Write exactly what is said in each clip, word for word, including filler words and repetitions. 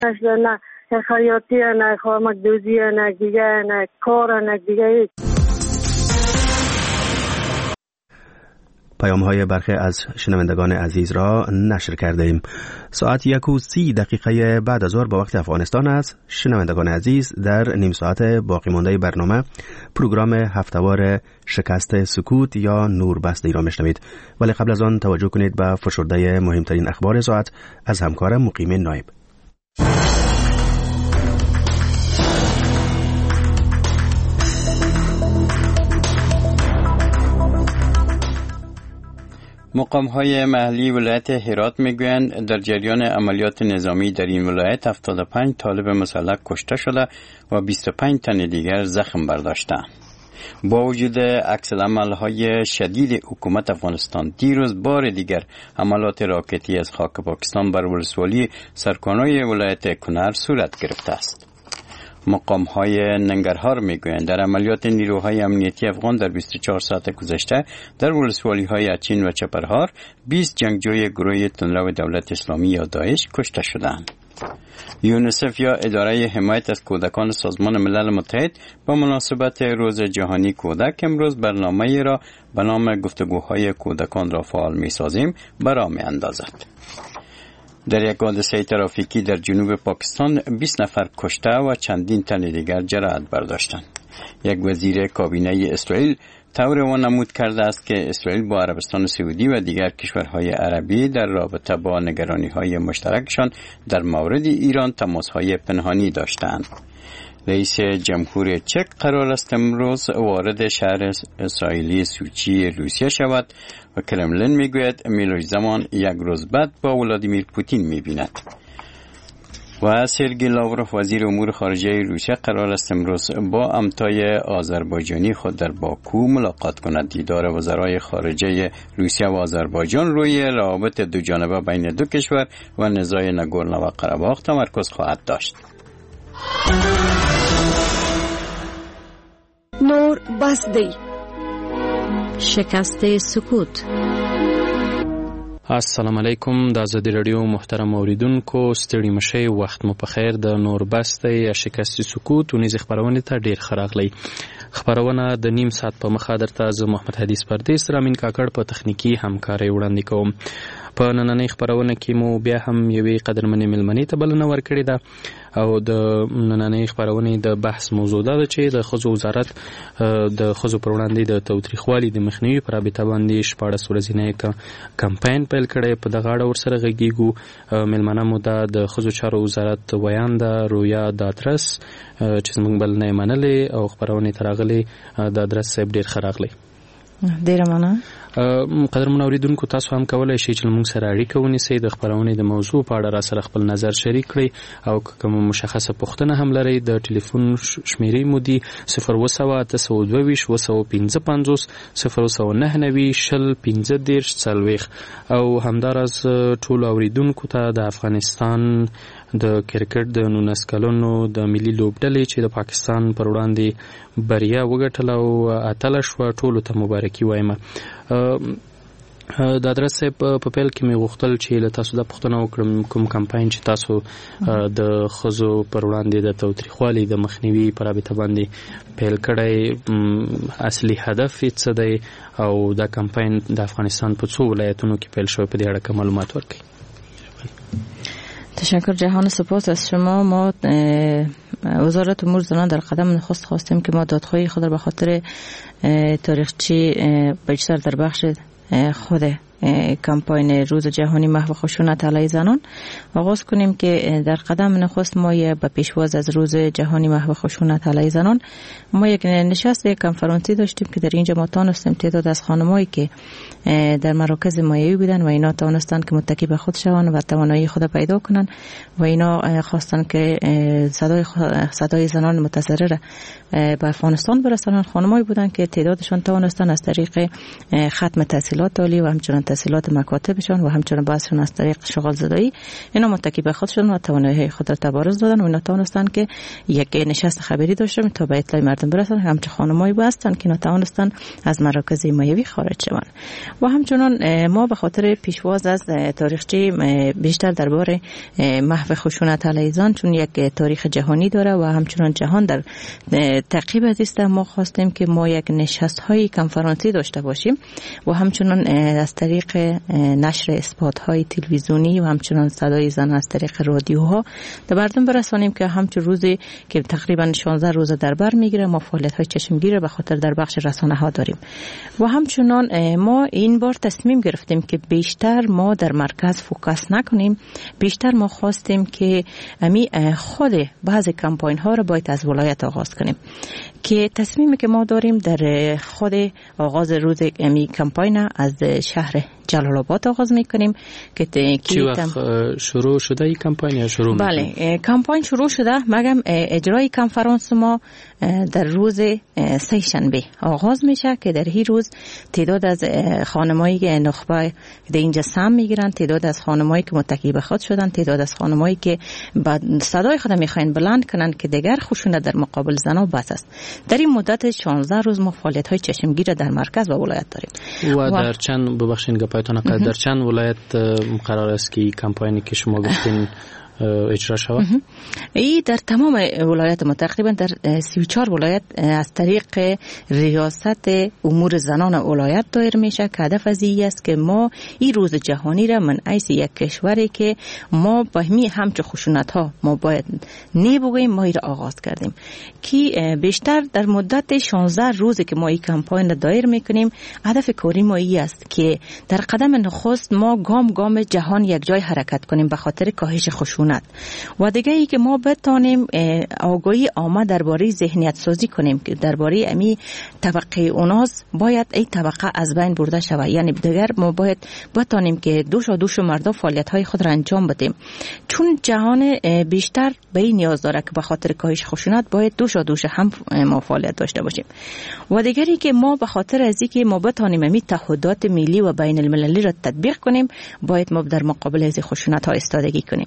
نه خیاطی نه خامک دوزی نه دیگه نه کار نه دیگه. پیام های برخی از شنوندگان عزیز را نشر کرده ایم. ساعت یک و سی دقیقه بعد از ظهر با وقت افغانستان است. شنوندگان عزیز، در نیم ساعت باقی مانده برنامه پروگرام هفتهوار شکست سکوت یا نوربسته را میشنوید. ولی قبل از آن توجه کنید به فشرده مهمترین اخبار ساعت از همکارم مقیم نایب. مقام‌های محلی ولایت هرات میگویند در جریان عملیات نظامی در این ولایت هفتاد و پنج طالب مسلح کشته شده و بیست و پنج تن دیگر زخم برداشتند. با وجود عکس‌العمل‌های شدید حکومت افغانستان، دیروز بار دیگر حملات راکتی از خاک پاکستان بر ولسوالی سرکانای ولایت کنر صورت گرفته است. مقام‌های ننگرهار میگویند در عملیات نیروهای امنیتی افغان در بیست و چهار ساعت گذشته در ولسوالی‌های اچین و چپرهار بیست جنگجوی گروه تندرو دولت اسلامی یا داعش کشته شدند. یونیسف یا اداره حمایت از کودکان سازمان ملل متحد با مناسبت روز جهانی کودک امروز برنامه‌ای را به نام گفتگوهای کودکان را فعال می‌سازیم برا می‌اندازد. در یک حادثه ترافیکی در جنوب پاکستان بیست نفر کشته و چندین تن دیگر جراحت برداشتند. یک وزیر کابینه اسرائیل طور وانمود کرده است که اسرائیل با عربستان سعودی و دیگر کشورهای عربی در رابطه با نگرانی‌های مشترکشان در مورد ایران تماس‌های پنهانی داشتند. رئیس جمهور چک قرار است امروز وارد شهر اسرائیلی سوچی روسیه شود و کرملین میگوید میلوش زمان یک روز بعد با ولادیمیر پوتین میبیند. و سرگئی لاوروف وزیر امور خارجه روسیه قرار است امروز با همتای آذربایجانی خود در باکو ملاقات کند. دیدار وزرای خارجه روسیه و آذربایجان روی روابط دو جانبه بین دو کشور و نزاع ناگورنو قره‌باخ تمرکز خواهد داشت. نور بسدی شکست سکوت. السلام علیکم، د ازادي رادیو محترم اوریدونکو، ستړي مشئ، وخت مو په خیر. د نور بسته یا شکست سکوت ونیز خبرونه ته ډیر خراغلی. خبرونه د نیم ساعت په مخه درته زه محمد حدیث پردیس رامین کاکړ په تخنیکی همکاري وړاندې کوم. په نننۍ خبرونه کې مو بیا هم یوې قدرمنې ملمنې ته بلنه ورکړې ده او د نننۍ خبرونې د بحث موضوع ده چې د ښځو وزارت د ښځو پر وړاندې د تاوتریخوالي د مخنیوي په رابطه باندې شپاړس ورځنی کمپاین پیل کړی. په دغه اړه ورسره غږیږو. ملمنه مو ده د ښځو چارو وزارت ویانده رویا دادرس چې زموږ بلنه یې منلې او خبرونې ته راغلې. دادرس صاحب ډېر ښه راغلی. ډیره مننه. قدرمن اوریدونکو، تاسو هم کولای شئ چې موږ سره اړیکه ونیسئ، د خبرونې د موضوع په اړه را سره خپل نظر شریک کړئ او کوم مشخصه پوښتنه هم لرئ د ټلیفون شمیرې مو دي صفر اوه سوه اته سوه دوه ویشت اوه سوه پنځه پنځوس صفر اوه سوه نهه نوي شل پنځه دېرش څلوېښت او همداراز ټولو اوریدونکو ته د افغانستان د کرکټ د نولس کلونو د ملي لوبډلې چې د پاکستان پر وړاندې بریا وګټله او اتله شوه، ټولو ته مبارکي وایم. د ادرس صاحب په پیل کې مې غوښتل چې له تاسو د پوښتنه وکړم کوم کمپاین چې تاسو د ښځو پر وړاندې د تاوتریخوالي د مخنیوي په رابطه باندې پیل کړی، اصلي هدف یې څه دی او دا کمپاین د افغانستان په څو ولایتونو کې پیل شوی، په دې اړه معلومات ورکړئ. تشکر جهان، سپاس از شما. ما وزارت امور زنان در قدم نخست خواستیم که ما دادخواهی خود را به خاطر تاریخچه بیشتر در بخش خود کمپاین روز جهانی محو خشونت علیه زنان آغاز کنیم که در قدم نخست ما به پیشواز از روز جهانی محو خشونت علیه زنان ما یک نشست یک کنفرانسی داشتیم که در اینجا ما تانستیم تعداد از خانمایی که در مراکز مایه‌ای بودن و اینا توانستند که متکی به خود شوند و توانایی خود پیدا کنند و اینا خواستند که صدای صدای زنان متضرر به افغانستان برسانند. خانمایی بودند که تعدادشان توانستند از طریق ختم تحصیلات عالی و همچنین تحصیلات مکاتبشان و همچنین بعضشون از طریق شغل زدایی اینا متکی به خودشون و توانایی خود را تبارز دادن و اینا توانستن که یک نشست خبری داشتن تا به اطلاع مردم برسن. همچنین خانمایی هستن که اینا توانستن از مراکز حمایوی خارج شوند و همچنین ما به خاطر پیشواز از تاریخچه بیشتر درباره محو خشونت علیه زن چون یک تاریخ جهانی داره و همچنین جهان در تعقیب از است ما خواستیم که ما یک نشست های کنفرانسی داشته باشیم و همچنین از طریق نشر اسپات های تلویزیونی و همچنین صدای زن از طریق رادیوها در مردم برسانیم که همچون روزی که تقریبا شانزده روز در بر میگیره ما فعالیت های چشمگیر به خاطر در بخش رسانه ها داریم و همچنین ما این بار تصمیم گرفتیم که بیشتر ما در مرکز فوکس نکنیم. بیشتر ما خواستیم که امی خود بعض کمپاین ها رو باید از ولایت آغاز کنیم که تصمیمی که ما داریم در خود آغاز روز امی کمپاین از شهر جلال آباد آغاز میکنیم که چی وقت شروع شده این کمپاین یا شروع میکنیم؟ بله کمپاین شروع شده مگم اجرای کنفرانس ما در روز سه شنبه آغاز میشه که در این روز تعداد از خانمایی که نخبه در اینجا سهم میگیرن، تعداد از خانمایی که متکی به خود شدن، تعداد از خانمایی که بعد صدای خود میخواین بلند کنن که دیگر خشونت در مقابل زنها بس است. در این مدت شانزده روز ما فعالیت های چشمگیر در مرکز و ولایت داریم. و, و در چند ببخشید گپایتون که در چند ولایت قرار است که کمپاینی که شما گفتین اجرا شود؟ ای در تمام ولایت ما تقریبا در سی و چهار ولایت از طریق ریاست امور زنان ولایت دایر میشه که هدف از این است که ما این روز جهانی را من ایس یک کشوری که ما با همی همچه خشونت ها ما باید نبوگیم ما این را آغاز کردیم که بیشتر در مدت شانزده روزی که ما این کمپاین را دایر میکنیم هدف کاری ما این است که در قدم نخست ما گام گام جهان یک جای حرکت کنیم به خاطر کاهش خشونت و دیگه ای که ما بتانیم آگاهی عامه درباره ذهنیت سازی کنیم که درباره امی طبقه اوناس باید این طبقه از بین برده شود. یعنی دیگر ما باید بتانیم که دوش و دوش مردم فعالیت های خود را انجام بدیم چون جهان بیشتر به این نیاز داره که به خاطر کاهش خشونت باید دوش و دوش هم ما فعالیت داشته باشیم. و دیگری که ما به خاطر از اینکه ما بتانیم امی تعهدات ملی و بین المللی را تطبیق کنیم باید ما در مقابل از خشونت ها ایستادگی کنیم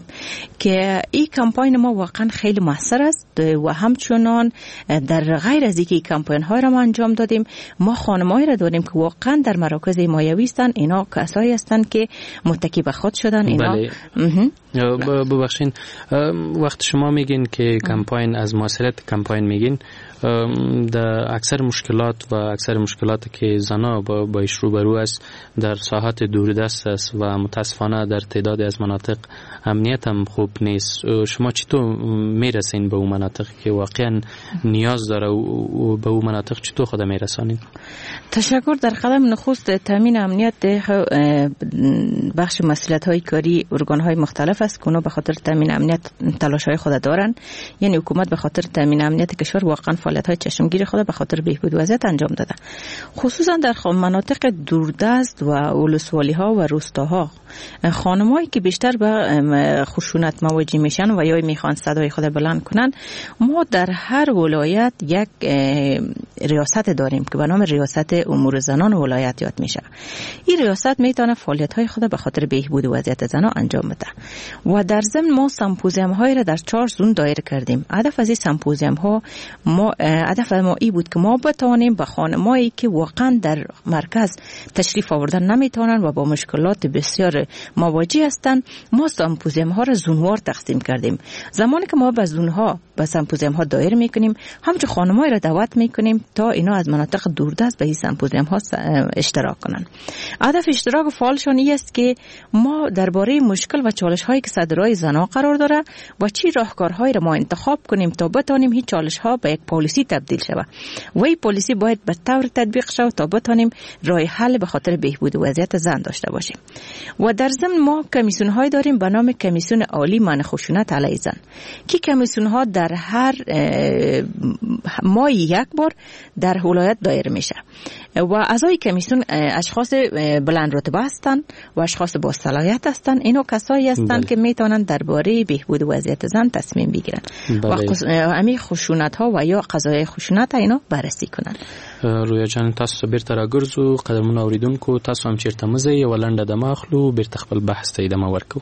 که این کمپاین ما واقعا خیلی موثر است و همچنان در غیر از اینکه کمپاین های را ما انجام دادیم ما خانمایی را داریم که واقعا در مراکز حمایوی هستند. اینا کسایی هستند که متکی به خود شدن. اینا بله. ببخشین وقت شما میگین که کمپاین از موثریت کمپاین میگین در اکثر مشکلات و اکثر مشکلاتی که زنها با باش روبرو است در ساحات دوردست است و متاسفانه در تعداد از مناطق امنیت هم خوب نیست. شما چطور میرسین به اون مناطق که واقعا نیاز داره و به اون مناطق چطور خود میرسانین؟ تشکر. در قدم نخست تامین امنیت بخش مسئولیت های کاری ارگان های مختلف است که اونا به خاطر تامین امنیت تلاش های خود دارن. یعنی حکومت به خاطر تامین امنیت کشور واقعا فعالیت های چشمگیر خود به خاطر بهبود وضعیت انجام داده، خصوصا در مناطق دوردست و ولسوالی ها و روستاها. خانمایی که بیشتر به خشونت مواجه میشن و یا میخوان صدای خود بلند کنن ما در هر ولایت یک ریاست داریم که به نام ریاست امور زنان ولایت یاد میشه. این ریاست میتونه فعالیت های خود به خاطر بهبود وضعیت زنان انجام بده و در ضمن ما سمپوزیوم های را در چهار زون دایر کردیم. هدف از این سمپوزیوم ها ما هدف ما ای بود که ما بتوانیم به خانمایی که واقعا در مرکز تشریف آوردن نمیتونن و با مشکلات بسیار مواجه هستند ما سمپوزیوم ها را زونوار تقسیم کردیم. زمانی که ما به زونها به سمپوزیوم ها دایر میکنیم همچون خانمایی را دعوت میکنیم تا اینا از مناطق دوردست به این سمپوزیوم ها اشتراک کنن. هدف اشتراک فعالشان این است که ما درباره مشکل و چالش هایی که صدرای زنها قرار داره و چی راهکارهایی را ما انتخاب کنیم تا بتانیم این چالش ها به یک پالیسی تبدیل شود و این پالیسی باید به طور تطبیق شود تا بتانیم راه حل به خاطر بهبود وضعیت زن داشته باشیم. و در ضمن ما کمیسیون های داریم به نام کمیسیون عالی منع خشونت علیه زن که کمیسیون ها در هر ماه یک بار در ولایت دایر میشه و اعضای کمیسیون اشخاص بلند رتبه هستند و اشخاص با صلاحیت هستند. اینو کسایی هستند که میتونن درباره بهبود وضعیت زن تصمیم بگیرن و همین خشونت ها و یا قضایای خشونت اینو بررسی کنن. رویا جان تاسو بیرته راګرځو قدرمن اوریدونکو تاسو هم چیرته مزه یو لنډه دمه اخلو بیرته خپل بحث ته ادامه ورکو.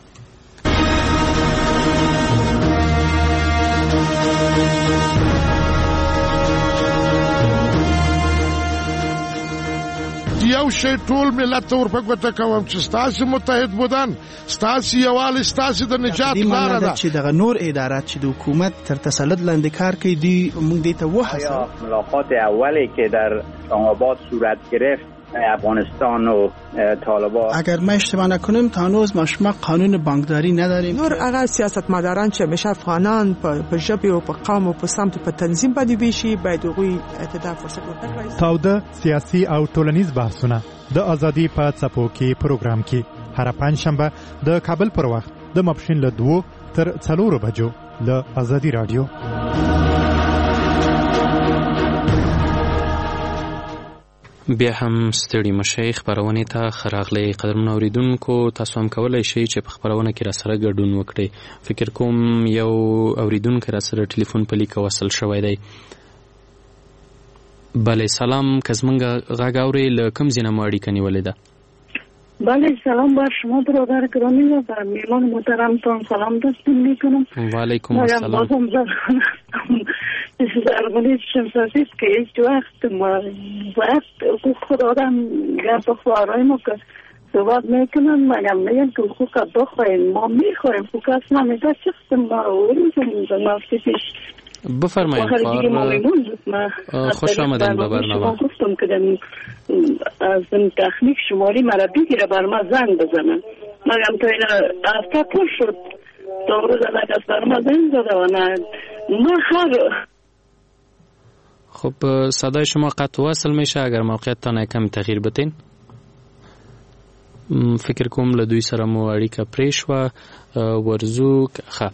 یو شی ټول ملت ته ورپکوته کوم چې ستاسو متحد بودن ستاسو یووالی ستاسو د نجات لاره ده چې دغه نور ادارات چې د حکومت تر تسلط لاندې کار کوي دی موږ دې ته وهڅوو. ملاقات اولی که در آباد صورت گرفت افغانستان و طالبان، اگر ما اشتباه نکنیم تا هنوز ما شما قانون بانکداری نداریم. نور هغه سیاستمداران چې همیشه افغانان په ژبه او په قوم او په سمت په تنظیم باندې بيشي باید هغوی اعتدال فرصت ورکړي. تاوده سیاسي او ټولنیز بحثونه د ازادي په څپو کې پروګرام کې هر پنځشنبه د کابل پر وخت د ماپښین له دوه تر څلورو بجو له ازادي رادیو. بیا هم ستړي مشي خبرونه ته خراغلي قدرمن اوریدونکو تاسو هم کولای شئ چې په خبرونه کې را سره ګډون وکړئ. فکر کوم یو اوریدونکو را سره ټلیفون په لیک وصل شوی دی. بله سلام کزمنګ غاګاوري له کوم ځای نه مو اړیکه نیولې ده؟ بله سلام بر شما برادر گرامی و بر میلان محترمتان سلام دستون میکنم. و علیکم السلام. درباره شمسازی است که هیچ وقت ما وقت حقوق خود آدم گرد و خوارای ما که صحبت میکنن مگم میگن که حقوق بخواهیم ما میخواهیم حقوق اصلا میده چیست ما رو میزنیم نفتی پیش بفرمایید خوش آمدین به برنامه. گفتم که از این تخنیک شماری مرا بگیره بر ما زنگ بزنن مگم تا این هفته پر شد تا روز الگ از بر ما زنگ زده و نه ما هر خب صدای شما قطع وصل میشه اگر موقعیت تان کم تغییر بتین. فکر کوم له دوی سره مو اړیکه پرې شوه ورزو خ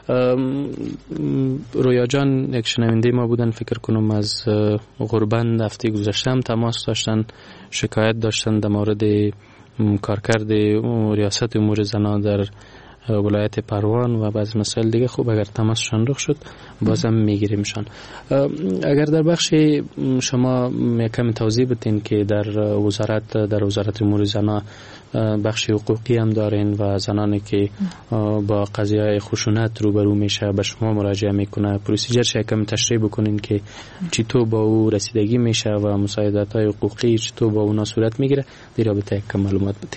رویا جان یک شنونده ما بودن فکر کنم از غربند هفته گذشته هم تماس داشتن شکایت داشتن در مورد کارکرد ریاست امور زنان در ولایت پروان و بعض مسائل دیگه. خوب اگر تماسشان رخ شد بازم میگیریمشان. اگر در بخش شما یکم توضیح بدین که در وزارت در وزارت امور زنان بخش حقوقی هم دارین و زنانی که با قضیه خشونت روبرو میشه به شما مراجعه میکنه پروسیجرش یکم تشریح بکنین که چطور با او رسیدگی میشه و مساعدت های حقوقی چطور با اونا صورت میگیره در رابطه یکم معلومات بدین.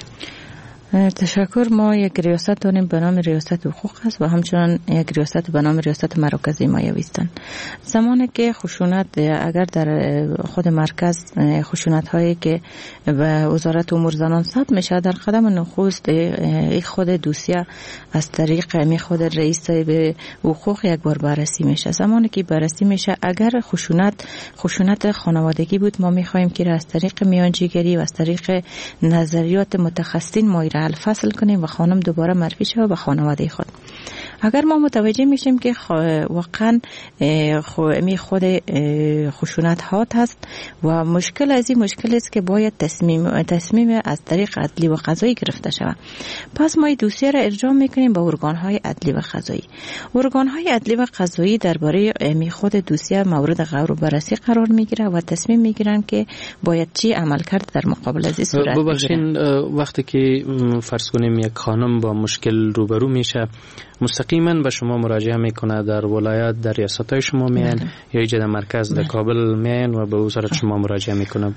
تشکر. ما یک ریاست داریم به نام ریاست حقوق است و همچنان یک ریاست به نام ریاست مراکز حمایوی است. زمانی که خشونت اگر در خود مرکز خشونت هایی که به وزارت امور زنان ثبت میشه در قدم نخست خود دوسیه از طریق می خود رئیس به حقوق یک بار بررسی میشه. زمانی که بررسی میشه اگر خشونت خشونت خانوادگی بود ما میخوایم که از طریق میانجیگری و از طریق نظریات متخصصین ما حل فصل کنیم و خانم دوباره معرفی شود به خانواده خود. اگر ما متوجه میشیم که واقعا می خود خشونت هات هست و مشکل از این مشکل است که باید تصمیم تصمیم از طریق عدلی و قضایی گرفته شود پس ما این دوسیه را ارجاع میکنیم به ارگان های عدلی و قضایی. ارگان های عدلی و قضایی درباره می خود دوسیه مورد غور و بررسی قرار میگیره و تصمیم میگیرن که باید چی عمل کرد در مقابل از این صورت. ببخشید وقتی که فرض کنیم یک خانم با مشکل روبرو میشه مستقیما به شما مراجعه میکنه در ولایت در ریاست‌های شما میان یا ایجاد مرکز در کابل میان و به وزارت شما مراجعه میکنه؟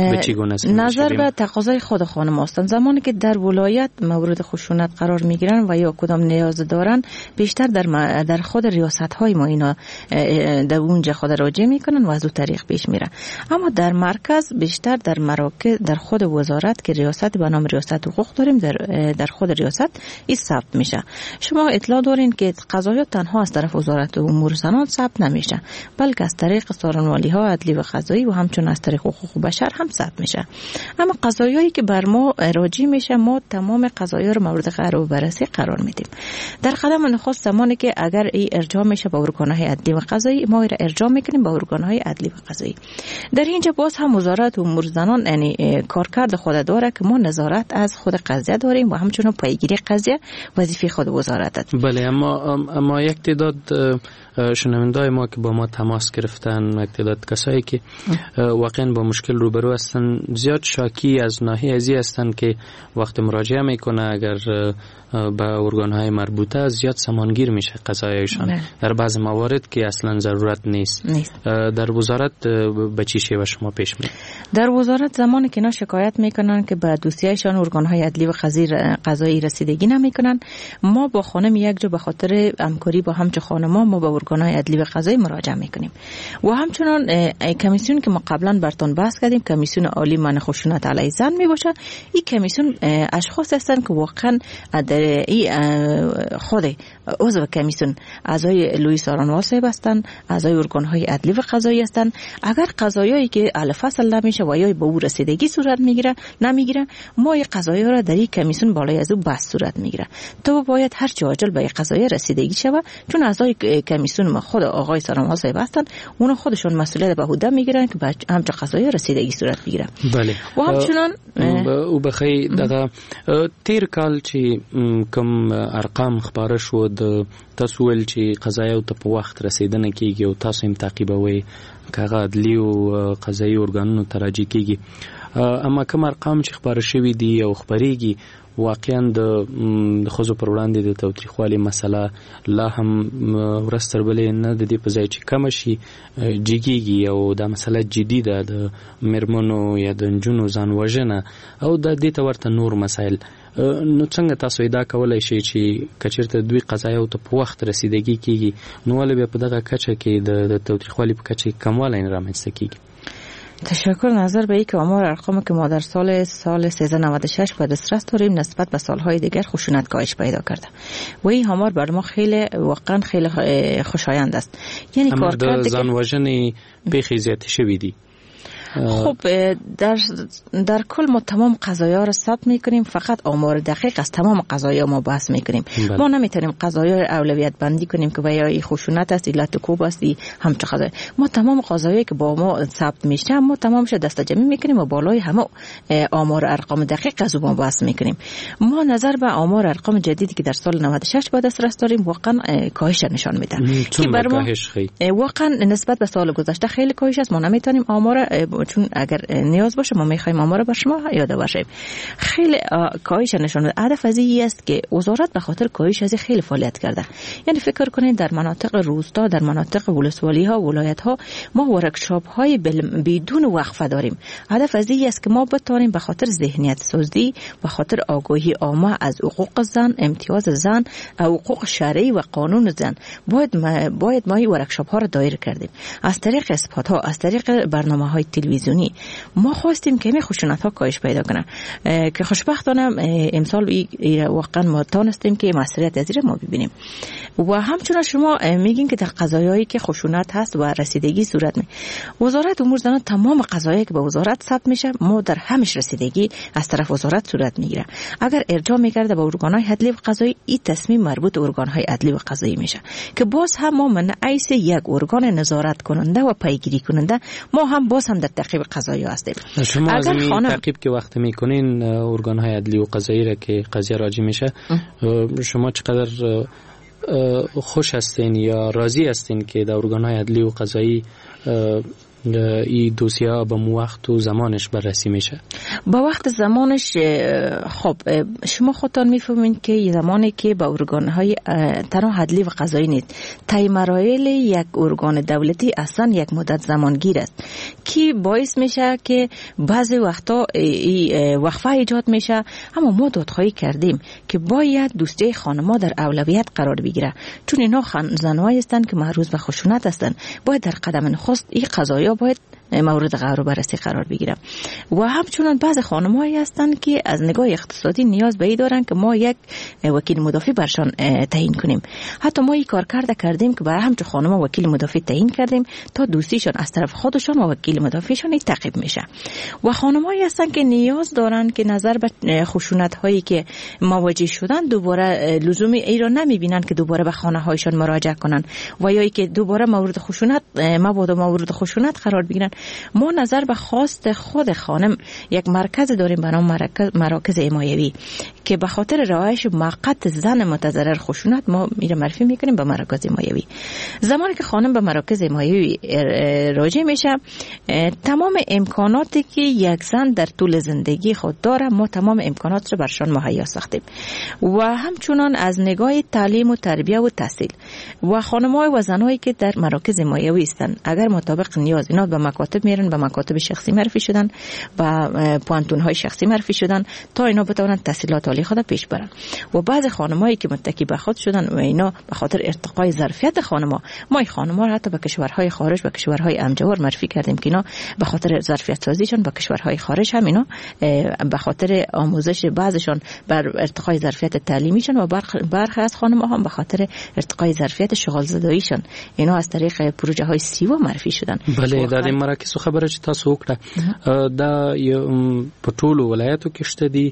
نظر به تقاضای خود خانم هستند. زمانی که در ولایت مورد خشونت قرار میگیرن و یا کدام نیاز دارن بیشتر در در خود ریاست های ما اینا در اونجا خود راجع میکنن و از اون طریق پیش میره. اما در مرکز بیشتر در مراکز در خود وزارت که ریاست به نام ریاست حقوق داریم در در خود ریاست این ثبت میشه. شما اطلاع دارین که قضایات تنها از طرف وزارت امور زنان ثبت نمیشه بلکه از طریق سازمان‌ها عدلی و قضایی و همچنین از طریق حقوق بشر هم ثبت میشه. اما قضایایی که بر ما راجع میشه ما تمام قضایا رو مورد غور و بررسی قرار میدیم. در قدم نخست زمانی که اگر این ارجاع میشه به ارگان‌های عدلی و قضایی ما را ارجاع میکنیم به ارگان‌های عدلی و قضایی. در اینجا باز هم وزارت امور زنان یعنی کارکرد خود داره که ما نظارت از خود قضیه داریم و همچنین پیگیری قضیه وظیفه خود وزارت است. بله، اما اما یک تعداد شنوندای ما که با ما تماس گرفتن، یک تعداد کسایی که واقعا با مشکل روبرو هستن زیاد شاکی از ناحیه ازی هستن که وقت مراجعه میکنه اگر به ارگان‌های مربوطه زیاد سامانگیر میشه قضایشان در بعض موارد که اصلا ضرورت نیست. نیست. در وزارت به چی شیوه شما پیش میرید؟ در وزارت زمانی که اینا شکایت میکنن که به دوسیه‌شان ارگان‌های عدلی و قضایی رسیدگی نمیکنن، ما با خانم یک جو به خاطر همکاری با همچه خانم‌ها ما به ارگان‌های عدلی و قضایی مراجعه میکنیم و همچنان کمیسیون که ما قبلا براتون بحث کردیم، کمیسیون عالی منع خشونت علیه زن میباشه. این کمیسیون اشخاص هستن که واقعا ای خود عضو کمیسیون اعضای لوئیس آرانوا صاحب هستند، اعضای ارگان‌های عدلی و قضایی هستند. اگر قضایایی که الفصل نمیشه و یا به او رسیدگی صورت میگیره نمیگیره، ما این قضایا را در این کمیسیون بالای از او بحث صورت میگیره. تو باید هر چه عاجل به این قضایا رسیدگی شود، چون اعضای کمیسیون ما خود آقای آرانوا صاحب هستند، اونا خودشون مسئولیت به عهده میگیرن که به همچه قضایا رسیدگی صورت بگیره. بله. و همچنان او بخی دغه تیر کال چې کوم ارقام خبره شو د تاسو ول چې قضایا ته په وخت رسیدنه کیږي او تاسو هم تعقیبوي کاغه عدلی او قضایي ارګانونو تراجع کیږي، اما کوم ارقام چې خبره شوی دي او خبريږي واقعا د خزو پر وړاندې د تاوتریخوالي مسله لا هم ورستر بلې نه د دې په ځای چې کم شي جګیږي او دا مسله جدي ده د مرمنو یا د نجونو ځان وژنه او د دې ته ورته نور مسایل. نو څنګه تاسو ادا کولای شئ چې کچیرته دوی قضایا ته په وخت رسیدګي کیږي نو ولې په دغه کچه کې د تاوتریخوالي په کچه کموالی رامنځته کیږي؟ تشکر. نظر به ای که آمار ارقام که ما در سال سال سیزده نود و شش به دسترس داریم نسبت به سالهای دیگر خشونت کاهش پیدا کرده و این آمار بر ما خیلی واقعا خیلی خوشایند است. یعنی کارکرد زن وژنې پیښې زیاتې شوې دي. خب در در کل ما تمام قضایا را ثبت میکنیم، فقط آمار دقیق از تمام قضایا ما بحث میکنیم. بله. ما نمیتونیم قضایا را اولویت بندی کنیم که یا این خشونت است، علت کوب است، همچه قضایا. ما تمام قضایایی که با ما ثبت میشه ما تمامش دسته جمعی میکنیم و بالای همه آمار ارقام دقیق از ما بحث میکنیم. ما نظر به آمار ارقام جدیدی که در سال نود و شش به دسترس داریم واقعا کاهش نشان میده که بر ما واقعا نسبت به سال گذشته خیلی کاهش است. ما نمیتونیم آمار، چون اگر نیاز باشه ما میخوایم آمار بر شما یاد باشه. خیلی کاهش نشون میده. هدف از این است که وزارت به خاطر کاهش از خیلی فعالیت کرده. یعنی فکر کنید در مناطق روستا، در مناطق ولسوالی ها، ولایت ها ما ورکشاپ های بدون وقفه داریم. هدف از این است که ما بتوانیم به خاطر ذهنیت سازی، به خاطر آگاهی عامه از حقوق زن، امتیاز زن، حقوق شرعی و قانون زن باید ما باید ما این ورکشاپ ها را دایر کردیم. از طریق اسپات ها، از طریق برنامه‌های تلویزیونی ما خواستیم که می خشونت ها کاهش پیدا کنه که خوشبختانه امسال واقعا ما تونستیم که مسئولیت از ما ببینیم. و همچنین شما میگین که در قضایایی که خشونت هست و رسیدگی صورت می وزارت امور زنان تمام قضایایی که به وزارت ثبت میشه ما در همش رسیدگی از طرف وزارت صورت میگیره. اگر ارجاع میکرده به ارگان‌های عدلی و قضایی این تصمیم مربوط به ارگان‌های عدلی و قضایی میشه که باز هم ما من عیس یک ارگان نظارت کننده و پیگیری کننده ما هم باز هم در تعقیب قضایا هستیم. شما از این خانم... تعقیب که وقت میکنین ارگان‌های عدلی و قضایی را که قضیه راجع میشه شما چقدر خوش هستین یا راضی هستین که در ارگان‌های عدلی و قضایی این دوسیه به وقت و زمانش بررسی میشه؟ با وقت زمانش خب شما خودتان میفهمین که زمانی که با ارگان‌های تنها عدلی و قضایی نیست، طی مراحل یک ارگان دولتی اصلا یک مدت زمانگیر است که باعث میشه که بعضی وقتا وقفه ایجاد میشه. اما ما دادخواهی کردیم که باید دوسیه خانم‌ها در اولویت قرار بگیره، چون اینا زن‌هایی هستند که معرض به خشونت هستند. باید در قدم نخست این قضایا باید مورد غور و بررسی قرار بگیره. و همچنان بعض خانم‌هایی هستند که از نگاه اقتصادی نیاز به این دارن که ما یک وکیل مدافع برشان تعیین کنیم. حتی ما این کار کرده کردیم که برای همچون خانم‌ها وکیل مدافع تعیین کردیم تا دوستیشان از طرف خودشان و وکیل مدافعشان تعقیب میشه. و خانم‌هایی هستند که نیاز دارن که نظر به خشونت‌هایی که مواجه شدن دوباره لزومی ای را نمی‌بینن که دوباره به خانه‌هایشان مراجعه کنن و یا ای که دوباره مورد خشونت مبادا مورد خشونت قرار بگیرن. ما نظر به خواست خود خانم یک مرکز داریم به نام مرکز مراکز حمایوی که به خاطر رهایش موقت زن متضرر خشونت ما میره معرفی میکنیم به مراکز حمایوی. زمانی که خانم به مراکز حمایوی راجع میشه، تمام امکاناتی که یک زن در طول زندگی خود داره ما تمام امکانات رو برشان مهیا ساختیم و همچنان از نگاه تعلیم و تربیه و تحصیل و خانم‌های و زنایی که در مراکز حمایوی هستند اگر مطابق نیاز اینا به مکاتب میرن، به مکاتب شخصی معرفی شدن، به پوانتون‌های شخصی معرفی شدن تا اینا بتوانند تحصیلات عالی خود پیش برن. و بعض خانم‌هایی که متکی به خود شدن و اینا به خاطر ارتقای ظرفیت خانم‌ها ما این خانم‌ها را حتی به کشورهای خارج به کشورهای امجوار معرفی کردیم که اینا به خاطر ظرفیت سازیشون به کشورهای خارج هم اینا به خاطر آموزش بعضشون بر ارتقای ظرفیت تعلیمیشون و برخی از خانم‌ها هم به خاطر ارتقای ظرفیت شغل زداییشون اینا از طریق پروژه های سیوا معرفی شدن. بله د دې مراکز خبره چې تاسو وکړه دا په ټولو ولایتو کې شته دي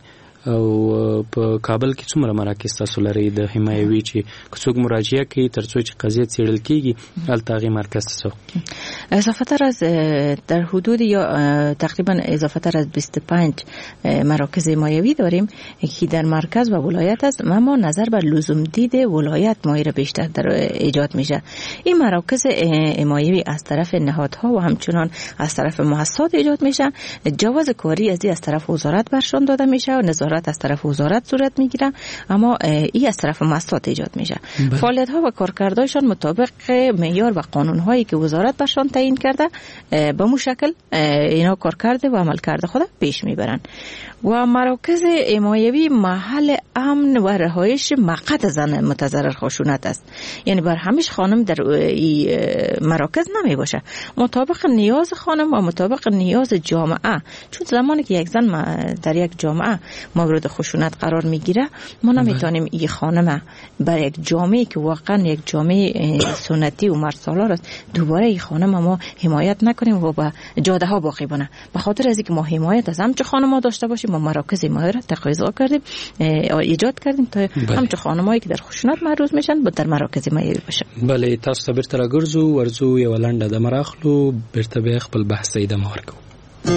او په کابل کې څومره مراکز تاسو لري د حمایوي چې څوک مراجعه کوي ترڅو چې قضیه څیړل کیږي هلته هغه مرکز تاسو اضافه تر از در حدود یا تقریبا اضافه تر از بیست و پنج مراکز حمایوی داریم که در مرکز و ولایت است. اما نظر بر لزوم دید ولایت ما را بیشتر در ایجاد میشه. این مراکز حمایوی از طرف نهادها و همچنان از طرف مؤسسات ایجاد میشه. جواز کاری از از طرف وزارت برشان داده میشه و نظارت از طرف وزارت صورت میگیره، اما این از طرف مؤسسات ایجاد میشه. فعالیت ها و کارکردهایشان مطابق معیار و قانون هایی که وزارت برشان تعیین کرده به مو شکل اینا کار کرده و عمل کرده خود پیش میبرن. و مراکز حمایوی محل امن و رهایش موقت زن متضرر خشونت است. یعنی بر همیش خانم در این مراکز نمی باشه، مطابق نیاز خانم و مطابق نیاز جامعه. چون زمانی که یک زن در یک جامعه مورد خشونت قرار میگیره ما نمیتونیم این خانم بر یک جامعه که واقعا یک جامعه سنتی و مرد است دوباره این خانم ما حمایت نکنیم و با جاده ها باقی بونه. به خاطر از اینکه ما حمایت از همچه خانم ها داشته باشیم ما مراکز حمایت را تقاضا کردیم ایجاد کردیم تا همچه خانمایی که در خشونت معرض میشن با در مراکز حمایت باشن. بله تاسو ته بیرته راګرځو ورځو یو لنډه د مراخلو بیرته به خپل بحث ایده مهار کوو.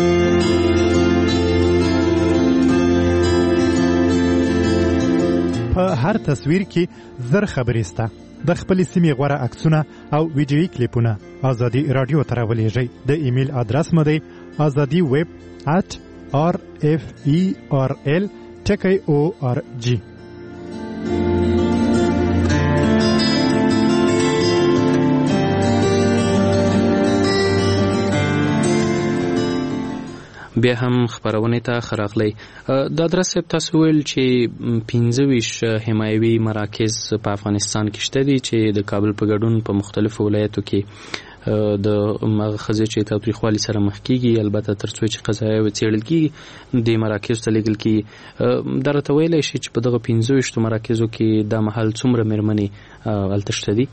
په هر تصویر کې زر خبرې سته. د خپل سیمې غوړه عکسونه او ویډیویي کلیپونه ازادي رادیو ته راولېږئ. د ایمیل ادرس مو دی ازادي ویب at r f e r l ټکی او ار جی. بیا هم خبرونه ته خراغلی د ادرس تاسو ویل چې پنځه ویشت حمایوي مراکز په افغانستان کې شته دي چې د کابل په ګډون په مختلفو ولایتو کې د مغخزه چې تاریخوالي سره مخ کیږي. البته ترڅو چې قضایا و څېړل کیږي د مراکز ته لګل کی درته ویل شي چې په دغه پنځه ویشت مراکزو کې د محل څومره مرمنې التشته دي.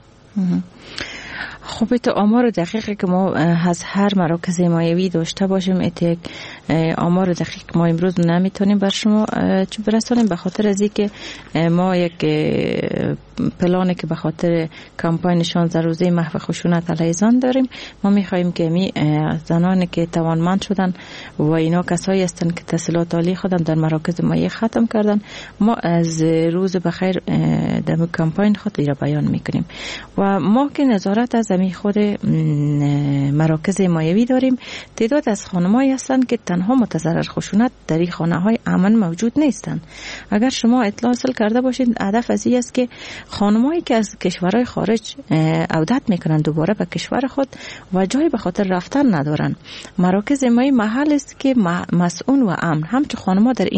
خب تو آمار دقیقی که ما از هر مراکز حمایوی داشته باشیم ات آمار دقیق ما امروز نمیتونیم بر شما چه برسانیم، به خاطر از اینکه ما یک پلانی که به خاطر کمپاین شانزده روزه محو خشونت علیه زن داریم. ما میخواهیم که می زنانی که توانمند شدن و اینا کسایی هستند که تحصیلات عالی خودم در مراکز حمایوی ختم کردن، ما از روز بخیر در کمپاین خود را بیان میکنیم. و ما که نظارت از زمین خود مراکز حمایوی داریم، تعداد از خانمایی هستند که تنها متضرر خشونت در این خانه های امن موجود نیستند. اگر شما اطلاع حاصل کرده باشید هدف از این است که خانمایی که از کشورهای خارج عودت میکنن دوباره به کشور خود و جایی به خاطر رفتن ندارن، مراکز حمایوی محل است که مسئول و امن همچون خانم‌ها در اینجا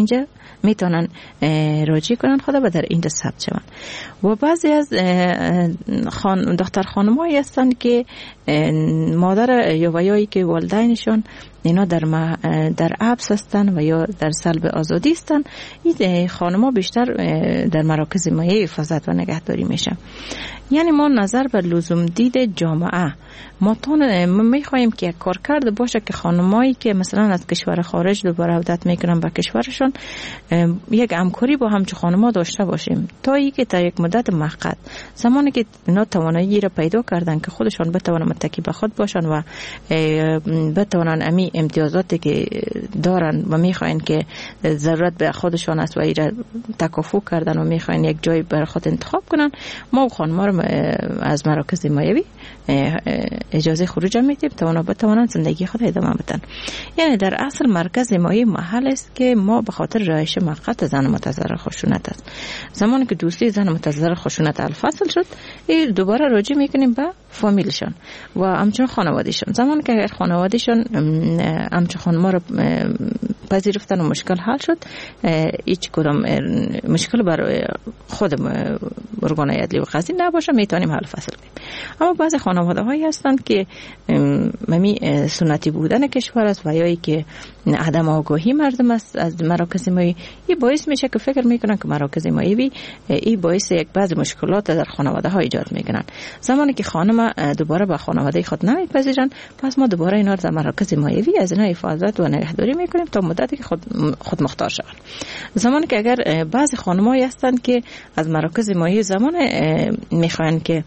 میتونن راجع کنن خود و در اینجا ثبت شون. و بعضی از خان دختر خانمایی هستن که مادر یا ویایی که والدینشون اینا در ما در حبس هستن و یا در سلب آزادی هستن، این خانم‌ها بیشتر در مراکز مایه حفاظت و نگهداری میشن. یعنی ما نظر به لزوم دید جامعه ما تون میخواهیم که کارکرد باشه که خانمایی که مثلا از کشور خارج دوباره عودت میکنن به کشورشون یک همکاری با همچه خانم‌ها داشته باشیم تا اینکه تا یک مدت موقت زمانی که اینا توانایی را پیدا کردن که خودشون بتوانن متکی به خود باشن و بتوانن امی امتیازاتی که دارن و میخواین که ضرورت به خودشون است و ایرا تکافو کردن و میخواین یک جای برای خود انتخاب کنن، ما خانم‌ها رو از مراکز مایوی اجازه خروج میدیم تا اونا بتوانن زندگی خود ادامه بدن. یعنی در اصل مرکز مایه محل است که ما به خاطر رهایش موقت زن متضرر خشونت است. زمانی که دوستی زن متضرر خشونت الفصل شد، این دوباره راجع میکنیم به فامیلشون و همچنین خانوادهشون. زمانی که اگر خانوادهشون همچنین خانما رو پذیرفتن و مشکل حل شد، هیچ کدام مشکل برای خود ارگان عدلی و قضایی نباشه، میتونیم حل فصل کنیم. اما بعضی خانواده هایی هستن که ممی سنتی بودن کشور است و یا که عدم آگاهی مردم است از مراکز مایه، این باعث میشه که فکر میکنن که مراکز مایه این باعث یک بعض مشکلات در خانواده ها ایجاد میکنن. زمانی که خانم دوباره با خانواده خود نمیپذیرن، پس ما دوباره اینا در مراکز مایه از اینا حفاظت و نگهداری میکنیم تا مدتی که خود خود مختار شون. زمانی که اگر بعضی خانمایی هستن که از مراکز مایه زمان میخوان که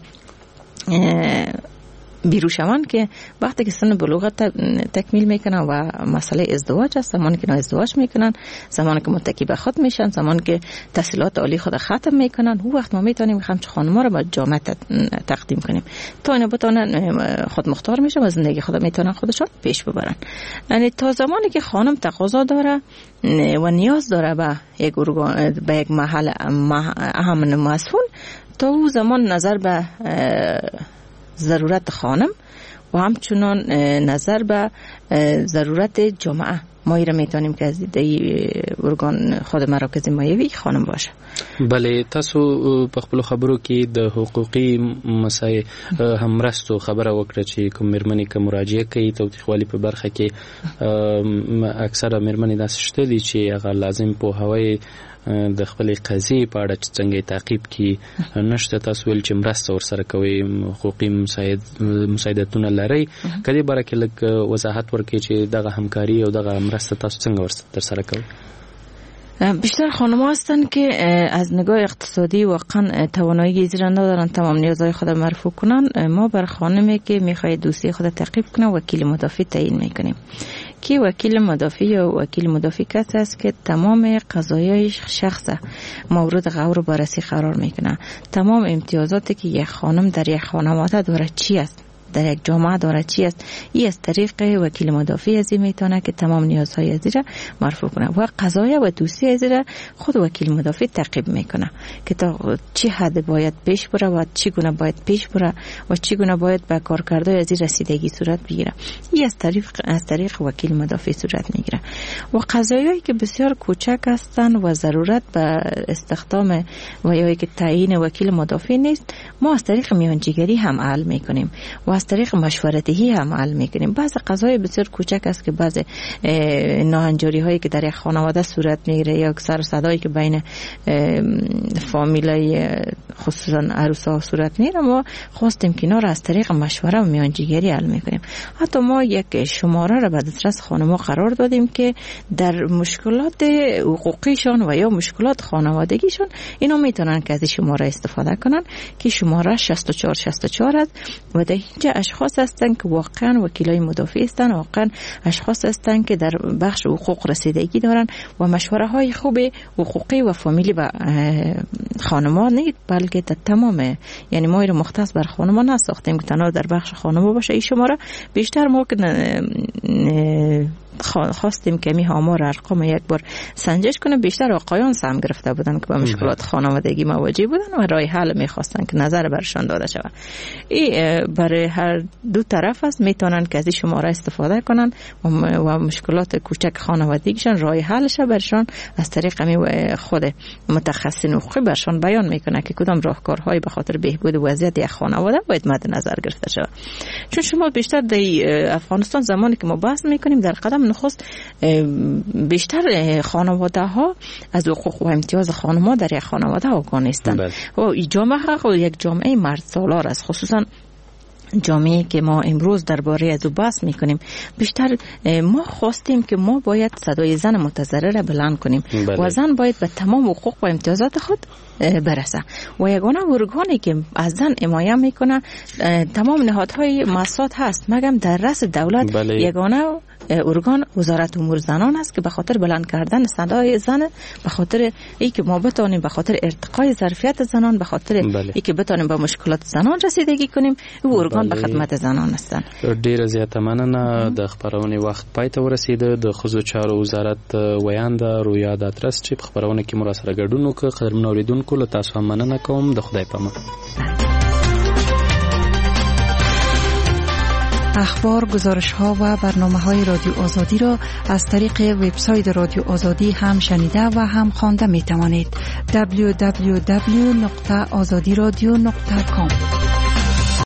بیروشوان که وقتی که سن بلوغت تکمیل میکنن و مسئله ازدواج است، زمانی که ازدواج میکنن، زمانی که متکی به خود میشن، زمانی که تحصیلات عالی خود ختم میکنن، اون وقت ما میتونیم همچه خانم‌ها رو با جامعه تقدیم کنیم تا اینا بتونن خود مختار میشن و زندگی خود میتونن خودشون پیش ببرن. یعنی تا زمانی که خانم تقاضا داره و نیاز داره به یک به یک محل اهم مسئول، تا اون زمان نظر به ضرورت خانم و همچنان نظر به ضرورت جامعه ما ایره میتونیم که از دی ارگان خود مراکز مایوی خانم باشه. بله، تاسو په خپل خبرو کې د حقوقي مسایل هم رستو خبره وکړه چې کوم مرمنې که مراجعه کوي توثیقوالي په برخه کې اکثره مرمنې داسې شته دي چې هغه لازم پوهاوی د خپل قضیې په اړه چې څنګه تعقیب کی نشته. تاسو ول چې مرسته ورسره کوي، حقوقي مساعد مساعدتونه لري، کله باره کې لږ وضاحت ورکړئ چې دغه همکاري او دغه مرسته تاسو څنګه ورسره کوي؟ بیشتر خانم‌ها هستن که از نگاه اقتصادی واقعا توانایی زیرا ندارن تمام نیازهای خود مرفوع کنن. ما بر خانمی که میخواد دوستی خود تعقیب کنه وکیل مدافع تعیین میکنیم که وکیل مدافع یا وکیل مدافع کسی است که تمام قضایای شخص مورد غور و بررسی قرار میکنه. تمام امتیازاتی که یک خانم در یک خانواده داره چی است، در یک جامعه داره چی است، این از طریق وکیل مدافع ازی میتونه که تمام نیازهای ازی را مرفوع کنه و قضایا و دوستی ازی را خود وکیل مدافع تعقیب میکنه که تا چی حد باید پیش بره و چی گونه باید پیش بره و چی گونه باید به کارکردهای ازی رسیدگی صورت بگیره. این از طریق از طریق وکیل مدافع صورت میگیره و قضایایی که بسیار کوچک هستند و ضرورت به استخدام و یا که تعیین وکیل مدافع نیست، ما از طریق میانجیگری هم حل میکنیم و از طریق مشورتی هم حل میکنیم. بعض قضای بسیار کوچک است که بعض ناهنجاری هایی که در یک خانواده صورت میگیره یا سر و صدایی که بین فامیلای خصوصا عروسا صورت میگیره، ما خواستیم که اینا را از طریق مشوره و میانجیگری حل میکنیم. حتی ما یک شماره را به دسترس خانم‌ها قرار دادیم که در مشکلات حقوقیشان و یا مشکلات خانوادگیشان اینا میتونن که از شماره استفاده کنن که شماره شصت و چهار شصت و چهار است و در اینجا اشخاص هستند که واقعا وکیلای مدافع هستند، واقعا اشخاص هستند که در بخش حقوق رسیدگی دارن و مشوره های خوب حقوقی و فامیلی به خانمان نیست، بلکه در تمام، یعنی ما رو مختص بر خانمان نساختیم که تنها در بخش خانمان باشه. این شماره بیشتر ما که خواستیم که می آمار ارقام یک بار سنجش کنه. بیشتر آقایان سهم گرفته بودن که با مشکلات خانوادگی مواجه بودن و راه حل میخواستن که نظر برشان داده شود. این برای هر دو طرف است، میتونن که از این شماره استفاده کنن و مشکلات کوچک خانوادگیشان راه حلش برشان از طریق خود متخصصین حقوقی برشان بیان میکنه که کدام راهکارهای به خاطر بهبود وضعیت یک خانواده باید مد نظر گرفته شود. چون شما بیشتر در افغانستان زمانی که ما بحث میکنیم در قدم نخست بیشتر خانواده ها از حقوق و امتیاز خانم‌ها در یک خانواده آگاه نیستند و این جامعه یک جامعه مرد سالار است، خصوصا جامعه که ما امروز درباره از او بحث میکنیم. بیشتر ما خواستیم که ما باید صدای زن متضرر را بلند کنیم بله. و زن باید به تمام حقوق و امتیازات خود برسه و یگانه ارگانی که از زن حمایت میکنه تمام نهادهای مؤسسات هست، مگم در رأس دولت بله. یگانه ارگان وزارت امور زنان است که به خاطر بلند کردن صدای زن، به خاطر اینکه ما بتونیم به خاطر ارتقای ظرفیت زنان، به خاطر بله. اینکه بتونیم به مشکلات زنان رسیدگی کنیم، او ارگان بله. به خدمت زنان هستند. ډیر زیاته مننه. د خبرونه وخت پای ته ورسیده. د ښځو چارو وزارت ویانده رویا د ادرس چې په خبرونه کې مو سره ګډون وکړ. قدرمن اوریدونکو له تاسو مننه کوم. د خدای په امان. اخبار، گزارش‌ها و برنامه‌های رادیو آزادی را از طریق وبسایت رادیو آزادی هم شنیده و هم خوانده می‌توانید. دبلیو دبلیو دبلیو دات آزادی رادیو دات کام